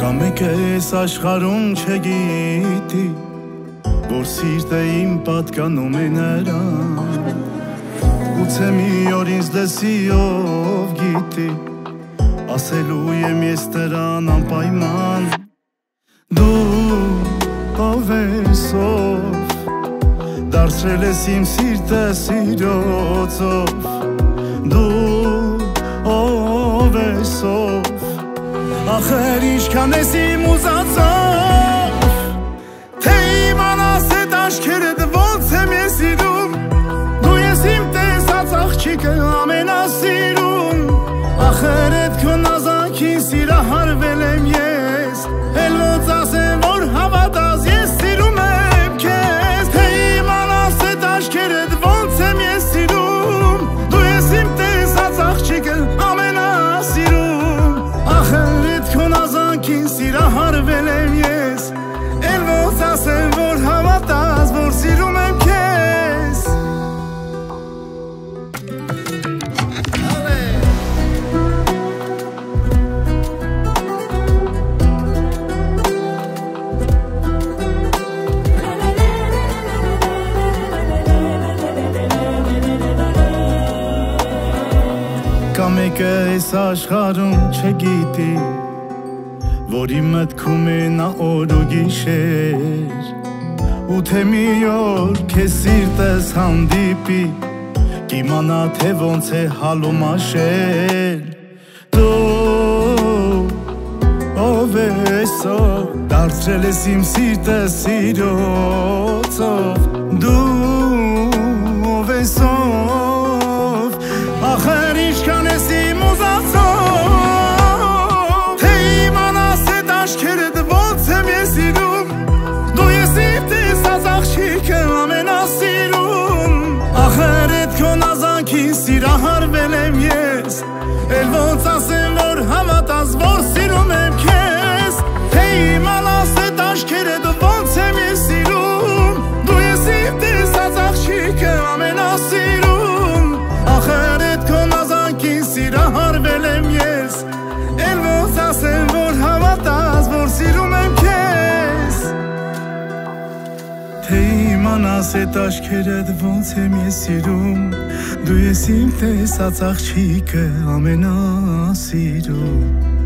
Մեկ ես աշխարհում չգիտի, որ սիրտը իմ պատկանում է նրան, գուցե մի օր ինձ լսի ով գիտի, ասելու եմ ես նրան անպայման, դու ով ես ով, դարձրել ես իմ սիրտը սիրոցով, դու ով ես ով, ախր ինչքան ես իմ ուզածով, թե իմանաս էդ աչքերդ ոնց եմ ես սիրում, դու ես իմ տեսած աղջիկը ամենասիրուն, ախր էդ քո նազանքին սիրահարվել եմ ես, էլ ոնց ասեմ որ հավատաս ես սիրում եմ քեզ, թե իմանաս էդ աչքերդ ոնց եմ ես սիրում, դու ես իմ տեսած աղջիկը ամենասիրուն, ախր էդ քո նազանքին սիրահարվել եմ ես, էլ ոնց ասեմ որ հավատաս որ սիրում եմ քեզ։ Կա մեկը այս աշխարհում չգիտի, որի մտքում է նա օր ու գիշեր, ու թե մի օր քեզ սիրտս հանդիպի, կիմանա թե ոնց է հալում աշել, դու ով ես ով, դարձրել ես իմ սիրտը սիրոցով, դու ով ես ով, ախր ինչքան ես իմ ուզածով, թե իմանաս էդ աչքերդ ոնց եմ ես սիրում, դու ես իմ տեսած աղջիկը ամենասիրուն, ախր էդ քո նազանքին սիրահարվել եմ ես, էլ ոնց ասեմ որ հավատաս որ սիրում եմ քեզ, թե իմանաս էդ աչքերդ ոնց եմ ես սիրում, դու ես իմ տեսած աղջիկը ամենասիրուն, ախր էդ քո նազանքին սիրահարվել եմ ես, էլ ոնց ասեմ որ հավատաս որ սիրում եմ քեզ, թե իմանաս էդ աչքերդ ոնց եմ ես սիրում, դու ես իմ տեսած աղջիկը ամենասիրուն։